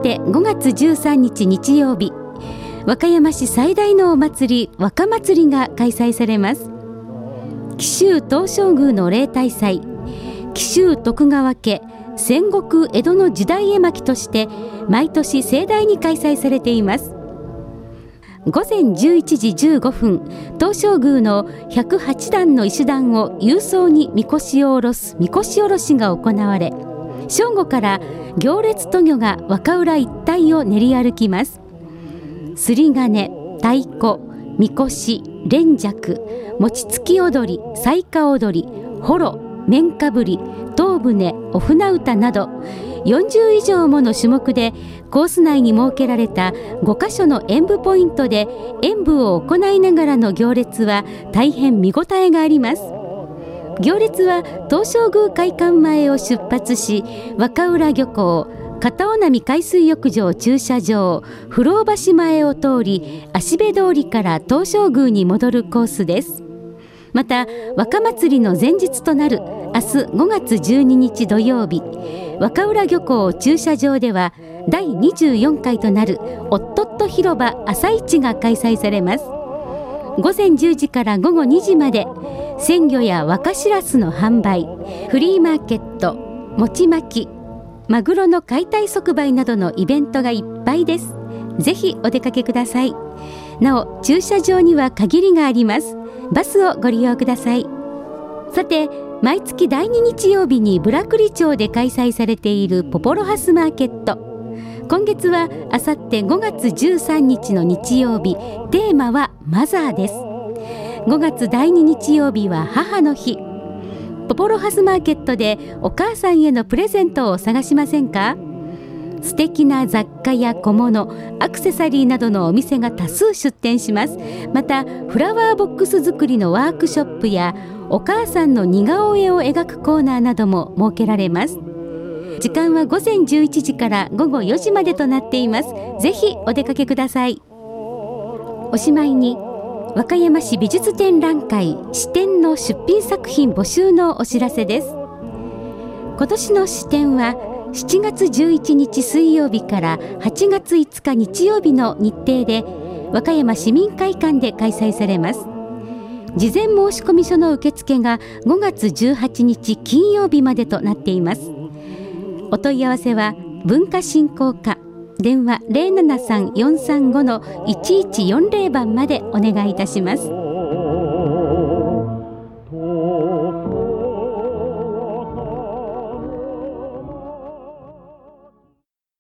て5月13日日曜日、和歌山市最大のお祭り、和歌祭りが開催されます。紀州東照宮の例大祭、紀州徳川家戦国江戸の時代絵巻として毎年盛大に開催されています。午前11時15分、東照宮の108段の石段を勇壮にみこしを下ろすみこし下ろしが行われ、正午から行列渡御が和歌浦一帯を練り歩きます。すり金、太鼓、みこし、連尺、餅つき踊り、彩花踊り、ホロ、面かぶり、東船、お船歌など40以上もの種目でコース内に設けられた5カ所の演舞ポイントで演舞を行いながらの行列は大変見応えがあります。行列は東照宮会館前を出発し、和歌浦漁港、片尾波海水浴場駐車場、不老橋前を通り芦部通りから東照宮に戻るコースです。また和歌祭りの前日となる明日5月12日土曜日、和歌浦漁港駐車場では第24回となるおっとっと広場朝市が開催されます。午前10時から午後2時まで鮮魚や若しらすの販売、フリーマーケット、餅巻き、マグロの解体即売などのイベントがいっぱいです。ぜひお出かけください。なお駐車場には限りがあります。バスをご利用ください。さて、毎月第2日曜日にブラクリ町で開催されているポポロハスマーケット、今月はあさって5月13日の日曜日、テーマはマザーです。5月第2日曜日は母の日。ポポロハスマーケットでお母さんへのプレゼントを探しませんか？素敵な雑貨や小物、アクセサリーなどのお店が多数出店します。またフラワーボックス作りのワークショップやお母さんの似顔絵を描くコーナーなども設けられます。時間は午前11時から午後4時までとなっています。ぜひお出かけください。おしまいに、和歌山市美術展覧会支展の出品作品募集のお知らせです。今年の支展は7月11日水曜日から8月5日日曜日の日程で和歌山市民会館で開催されます。事前申込書の受付が5月18日金曜日までとなっています。お問い合わせは文化振興課、電話 073-435-1140 番までお願いいたします。